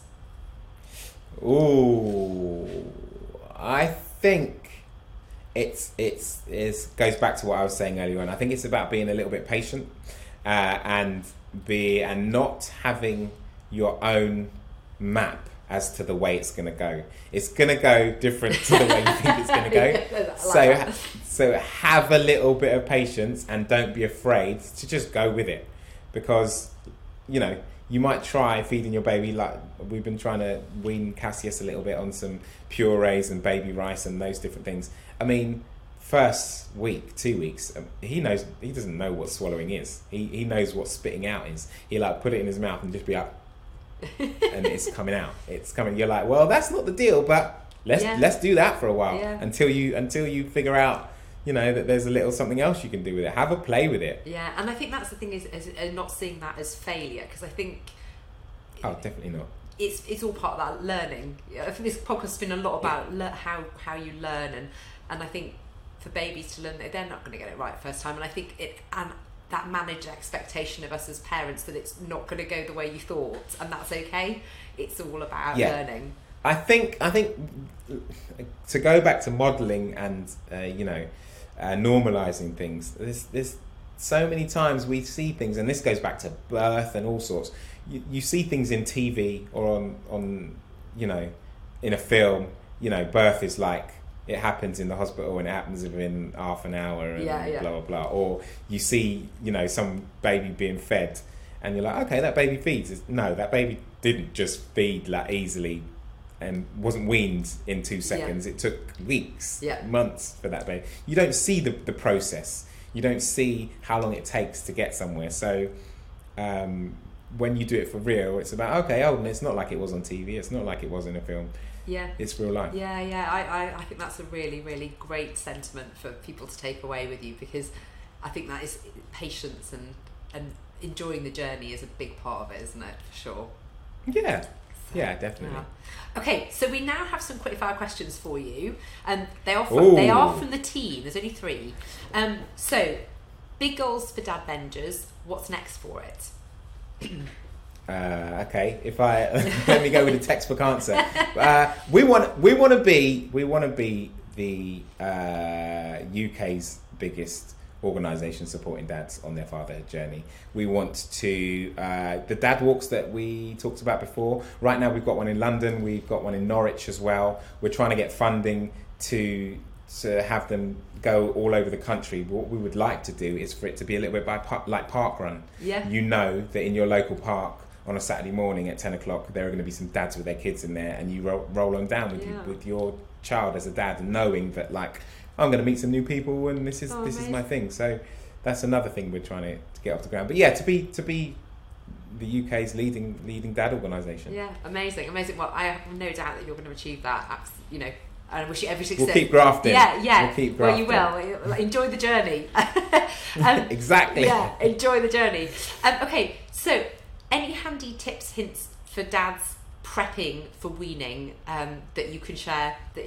Ooh, I think it's it's it's goes back to what I was saying earlier on. I think it's about being a little bit patient uh, and be and not having your own map as to the way it's going to go. It's going to go different to the way you think it's going to go. Yeah, I like so that. so have a little bit of patience and don't be afraid to just go with it, because you know you might try feeding your baby, like we've been trying to wean Cassius a little bit on some purees and baby rice and those different things. I mean, first week, two weeks, um, he knows he doesn't know what swallowing is. He he knows what spitting out is. He like put it in his mouth and just be like, and it's coming out. It's coming. You're like, well, that's not the deal, but let's Yeah. let's do that for a while Yeah. until you until you figure out, you know, that there's a little something else you can do with it. Have a play with it. Yeah, and I think that's the thing is, is uh, not seeing that as failure, because I think Oh, definitely not. it's it's all part of that learning. I think this podcast has been a lot about le- how how you learn, and and I think for babies to learn that they're not going to get it right first time, and I think it and that managed expectation of us as parents that it's not going to go the way you thought, and that's okay. It's all about Yeah. learning. I think I think to go back to modelling and uh, you know uh, normalising things. There's there's so many times we see things, and this goes back to birth and all sorts. You, you see things in T V or on on you know in a film. You know, birth is like it happens in the hospital and it happens within half an hour and Yeah, yeah. blah blah blah. Or you see you know some baby being fed, and you're like, okay, that baby feeds. It's- No, that baby didn't just feed like easily and wasn't weaned in two seconds. It took weeks, Yeah. months for that baby. You don't see the, the process. You don't see how long it takes to get somewhere. So um, when you do it for real, it's about, okay, oh, it's not like it was on T V. It's not like it was in a film. Yeah. It's real life. Yeah, yeah, I, I, I think that's a really, really great sentiment for people to take away with you, because I think that is patience and, and enjoying the journey is a big part of it, isn't it? For sure. Yeah. So, Yeah, definitely. yeah. Okay, so we now have some quickfire questions for you. Um, they are from, Ooh. they are from the team. There's only three. Um, so, big goals for Dad Vengers. What's next for it? Uh, okay, if I let me go with a textbook answer. Uh, we want we want to be we want to be the uh, U K's biggest organisation supporting dads on their fatherhood journey. We want to, uh, the dad walks that we talked about before, right now we've got one in London, we've got one in Norwich as well. We're trying to get funding to to have them go all over the country. What we would like to do is for it to be a little bit by par- like park run. Yeah. You know that in your local park on a Saturday morning at ten o'clock there are going to be some dads with their kids in there, and you roll, roll on down with, Yeah. you, with your child as a dad, and knowing that like I'm going to meet some new people and this is Oh, this amazing. is my thing. So that's another thing we're trying to, to get off the ground. But yeah, to be to be the U K's leading leading dad organisation. Yeah, amazing, amazing. Well, I have no doubt that you're going to achieve that. Abs- You know, and I wish you every success. We'll keep grafting. Yeah, yeah. We'll keep well, you grafting. will. Enjoy the journey. um, Exactly. Yeah, enjoy the journey. Um, okay, so any handy tips, hints for dads prepping for weaning um, that you can share? That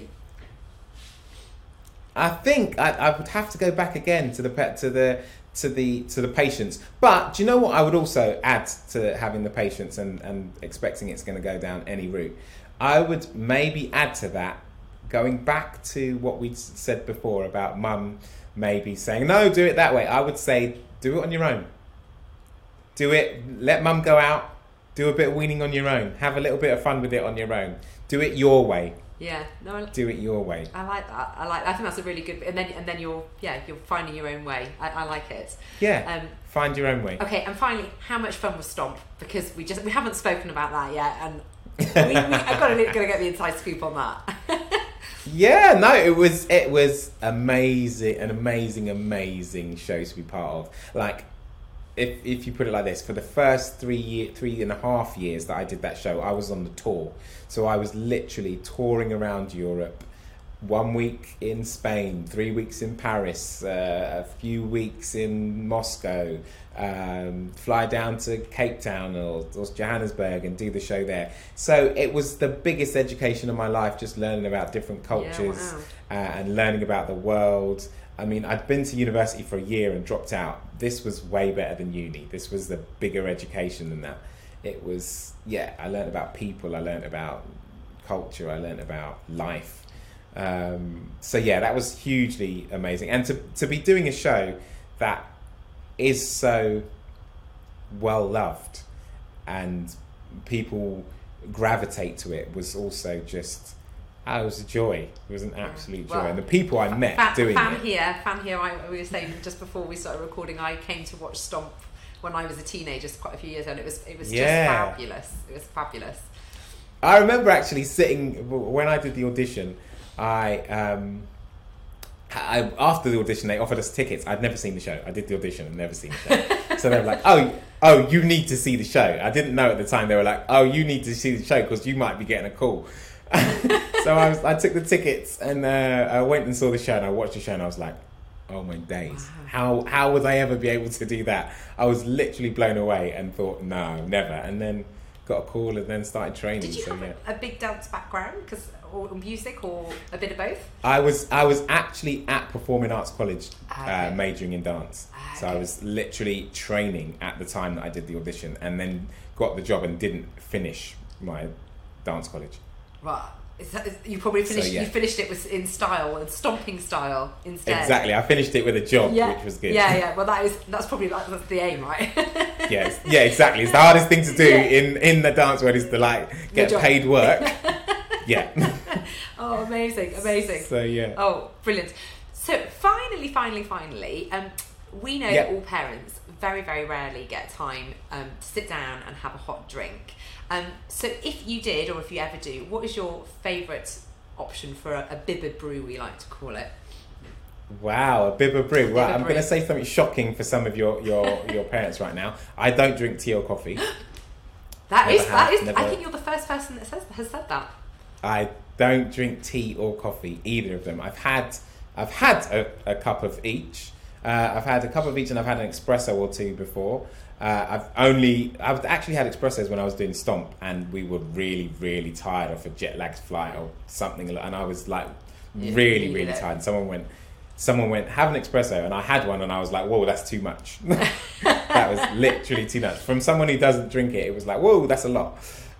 I think I, I would have to go back again to the pet to the to the to the patience. But do you know what I would also add to having the patience and, and expecting it's going to go down any route? I would maybe add to that, going back to what we said before about mum maybe saying, no, do it that way. I would say, do it on your own. Do it, let mum go out, do a bit of weaning on your own. Have a little bit of fun with it on your own. Do it your way. yeah, no, I, Do it your way. I like that. I like. I think that's a really good. And then and then you're yeah you're finding your own way. I, I like it. Yeah, Um, find your own way. Okay, and finally, how much fun was Stomp? Because we just we haven't spoken about that yet, and we, we, I've got to, got to get the inside scoop on that. Yeah, no, it was it was amazing, an amazing, amazing show to be part of. Like, if if you put it like this, for the first three year, three and a half years that I did that show, I was on the tour. So I was literally touring around Europe. One week in Spain, three weeks in Paris, uh, a few weeks in Moscow, um, fly down to Cape Town or, or Johannesburg and do the show there. So it was the biggest education of my life, just learning about different cultures Yeah, wow. uh, and learning about the world. I mean, I'd been to university for a year and dropped out. This was way better than uni. This was the bigger education than that. It was, yeah, I learned about people, I learned about culture, I learned about life. Um, so yeah, that was hugely amazing, and to to be doing a show that is so well loved and people gravitate to it was also just, oh, it was a joy. It was an absolute joy, Well, and the people I met fan, doing fan it. here, fan here. I we were saying just before we started recording, I came to watch Stomp when I was a teenager, quite a few years ago, and it was it was Yeah. just fabulous. It was fabulous. I remember actually sitting when I did the audition. I, um, I after the audition they offered us tickets. I'd never seen the show. I did the audition and never seen the show. So they were like, "Oh, oh, you need to see the show." I didn't know at the time. They were like, "Oh, you need to see the show because you might be getting a call." So I was, I took the tickets and uh, I went and saw the show and I watched the show and I was like, "Oh my days! Wow. How how would I ever be able to do that?" I was literally blown away and thought, "No, never." And then got a call and then started training. Did you so have yeah. a, a big dance background, because or music, or a bit of both? I was I was actually at Performing Arts College, Okay. uh, majoring in dance. Ah, So I okay. was literally training at the time that I did the audition, and then got the job and didn't finish my dance college. Right. Is that, is, you probably So, finished. yeah. You finished it with in style and stomping style instead. Exactly, I finished it with a job, Yeah. which was good. Yeah, yeah. Well, that is that's probably that's the aim, right? Yes, yeah, exactly. It's the hardest thing to do Yeah. in in the dance world is to like get job. paid work. Yeah. Oh, amazing, amazing. So yeah. Oh, brilliant. So finally, finally, finally, um, we know Yeah. that all parents very, very rarely get time um, to sit down and have a hot drink. Um, so if you did, or if you ever do, what is your favourite option for a, a bibber brew, we like to call it? Wow, a bibber brew. Right, Bibber I'm brew. going to say something shocking for some of your, your, your parents right now. I don't drink tea or coffee. That Never is, have, that is. I never- think you're the first person that says has said that. I don't drink tea or coffee, either of them. I've had I've had a, a cup of each. Uh, I've had a cup of each, and I've had an espresso or two before. Uh, I've only I've actually had espressos when I was doing Stomp, and we were really really tired off a jet lagged flight or something, and I was like Yeah, really needed really it. tired. Someone went. Someone went, have an espresso, and I had one, and I was like, whoa, that's too much. That was literally too much. From someone who doesn't drink it, it was like, whoa, that's a lot.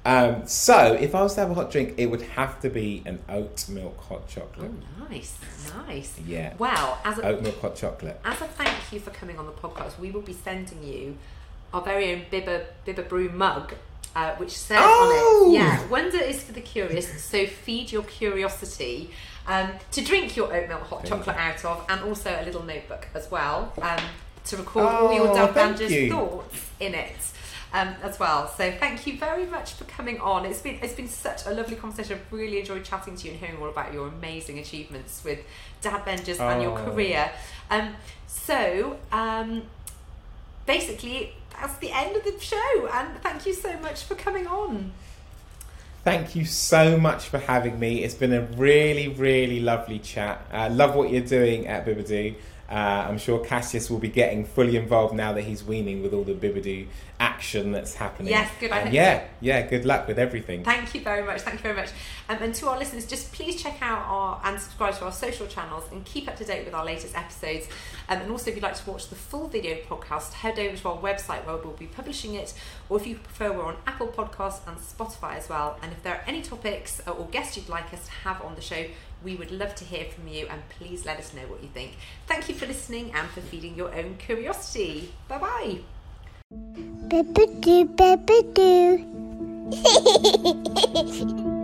Um, so if I was to have a hot drink, it would have to be an oat milk hot chocolate. Oh, nice, nice. Yeah. Well, as a, oat milk hot chocolate. As a thank you for coming on the podcast, we will be sending you our very own Bibba Bibba Brew mug, uh, which says oh! on it, yeah, wonder is for the curious, so feed your curiosity. Um, to drink your oat milk hot chocolate out of, and also a little notebook as well, um, to record oh, all your Dove Banger's you. thoughts in it. Um, as well. So thank you very much for coming on. It's been it's been such a lovely conversation. I've really enjoyed chatting to you and hearing all about your amazing achievements with Dad Bengers oh. and your career. Um, so um, basically that's the end of the show, and thank you so much for coming on. Thank you so much for having me. It's been a really, really lovely chat. I uh, love what you're doing at Bibadoo. Uh, I'm sure Cassius will be getting fully involved now that he's weaning with all the Bibadoo action that's happening. Yes, good. I um, think yeah, so. yeah. Good luck with everything. Thank you very much. Thank you very much. Um, and to our listeners, just please check out our and subscribe to our social channels and keep up to date with our latest episodes. Um, and also, if you'd like to watch the full video podcast, head over to our website where we'll be publishing it. Or if you prefer, we're on Apple Podcasts and Spotify as well. And if there are any topics or guests you'd like us to have on the show, we would love to hear from you, and please let us know what you think. Thank you for listening and for feeding your own curiosity. Bye bye. Bibadoo, Bibadoo.